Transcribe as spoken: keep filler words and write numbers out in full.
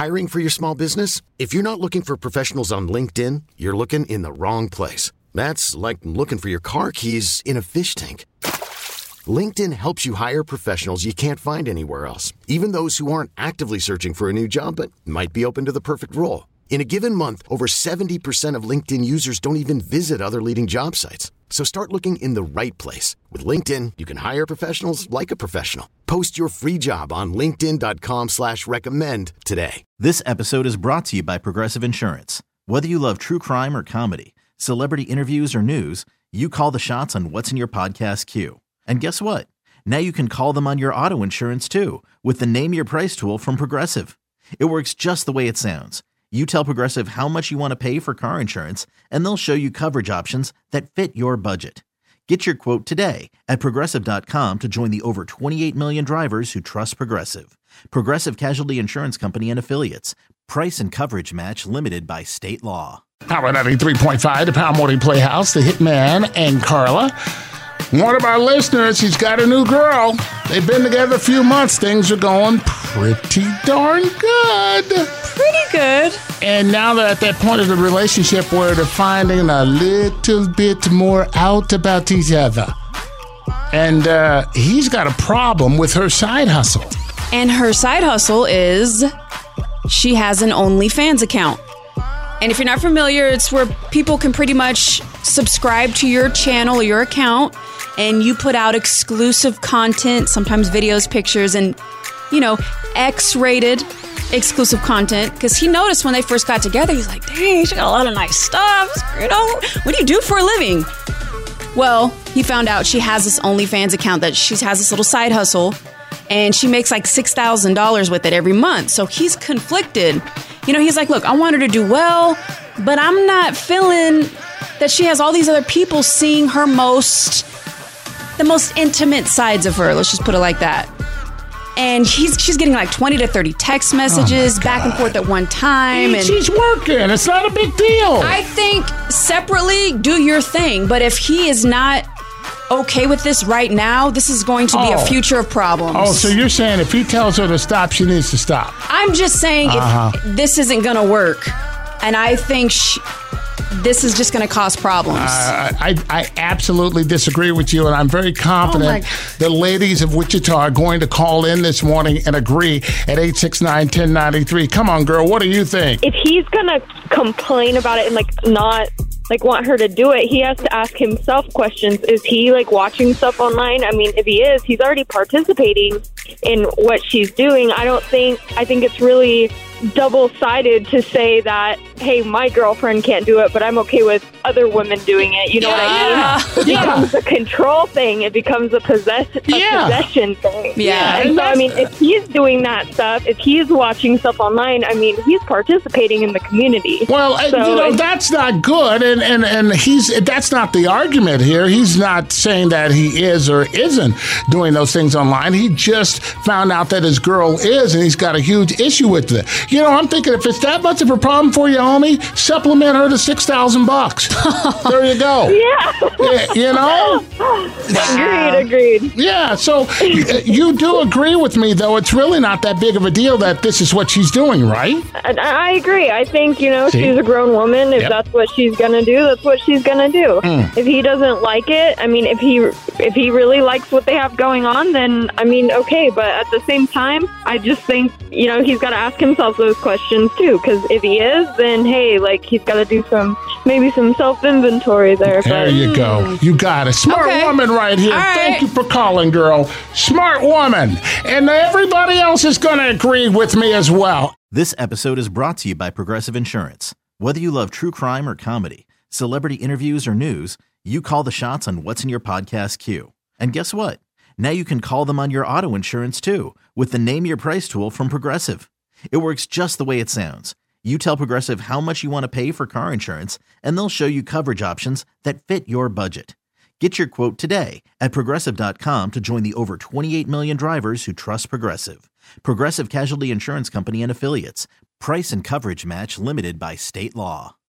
Hiring for your small business? If you're not looking for professionals on LinkedIn, you're looking in the wrong place. That's like looking for your car keys in a fish tank. LinkedIn helps you hire professionals you can't find anywhere else, even those who aren't actively searching for a new job but might be open to the perfect role. In a given month, over seventy percent of LinkedIn users don't even visit other leading job sites. So start looking in the right place. With LinkedIn, you can hire professionals like a professional. Post your free job on linkedin dot com slash recommend today. This episode is brought to you by Progressive Insurance. Whether you love true crime or comedy, celebrity interviews or news, you call the shots on what's in your podcast queue. And guess what? Now you can call them on your auto insurance too with the Name Your Price tool from Progressive. It works just the way it sounds. You tell Progressive how much you want to pay for car insurance, and they'll show you coverage options that fit your budget. Get your quote today at Progressive dot com to join the over twenty-eight million drivers who trust Progressive. Progressive Casualty Insurance Company and Affiliates. Price and coverage match limited by state law. Power ninety-three point five, the Power Morning Playhouse, the Hitman and Carla. One of our listeners, he's got a new girl. They've been together a few months. Things are going pretty darn good. Pretty good. And now they're at that point of the relationship where they're finding a little bit more out about each other. And uh, he's got a problem with her side hustle. And her side hustle is she has an OnlyFans account. And if you're not familiar, it's where people can pretty much subscribe to your channel or your account, and you put out exclusive content, sometimes videos, pictures, and, you know, X-rated exclusive content. Because he noticed when they first got together, he's like, dang, she got a lot of nice stuff. You know, what do you do for a living? Well, he found out she has this OnlyFans account, that she has this little side hustle, and she makes like six thousand dollars with it every month. So he's conflicted. You know, he's like, look, I want her to do well, but I'm not feeling that she has all these other people seeing her most, the most intimate sides of her. Let's just put it like that. And he's she's getting like twenty to thirty text messages oh back and forth at one time. And she's working. It's not a big deal. I think separately, do your thing. But if he is not okay with this right now, this is going to be oh. a future of problems. Oh, so you're saying if he tells her to stop, she needs to stop. I'm just saying uh-huh. if this isn't going to work, and I think she, this is just going to cause problems. Uh, I, I absolutely disagree with you, and I'm very confident oh the ladies of Wichita are going to call in this morning and agree at eight six nine, one oh nine three. Come on, girl, what do you think? If he's going to complain about it and, like, not... like want her to do it, he has to ask himself questions. Is he like watching stuff online? I mean, if he is, he's already participating in what she's doing. I don't think, I think it's really double-sided to say that, hey, my girlfriend can't do it, but I'm okay with other women doing it. You know yeah. what I mean? It yeah. becomes a control thing. It becomes a, possess- a yeah. possession thing. Yeah. And so, I mean, if he's doing that stuff, if he's watching stuff online, I mean, he's participating in the community. Well, so, you know, that's not good, and, and, and he's that's not the argument here. He's not saying that he is or isn't doing those things online. He just found out that his girl is, and he's got a huge issue with it. You know, I'm thinking if it's that much of a problem for you, homie, supplement her to six thousand bucks. There you go. Yeah. You know? Agreed, agreed. Yeah, so you do agree with me, though. It's really not that big of a deal that this is what she's doing, right? I, I agree. I think, you know, See? she's a grown woman. If Yep. that's what she's going to do, that's what she's going to do. Mm. If he doesn't like it, I mean, if he if he really likes what they have going on, then, I mean, okay. But at the same time, I just think, you know, he's got to ask himself those questions, too. Because if he is, then, hey, like, he's got to do some, maybe some self-inventory there. There but, you go. You got it. Smart Okay. woman right here. All right. Thank you for calling, girl. Smart woman. And everybody else is going to agree with me as well. This episode is brought to you by Progressive Insurance. Whether you love true crime or comedy, celebrity interviews or news, you call the shots on what's in your podcast queue. And guess what? Now you can call them on your auto insurance too with the Name Your Price tool from Progressive. It works just the way it sounds. You tell Progressive how much you want to pay for car insurance, and they'll show you coverage options that fit your budget. Get your quote today at Progressive dot com to join the over twenty-eight million drivers who trust Progressive. Progressive Casualty Insurance Company and Affiliates. Price and coverage match limited by state law.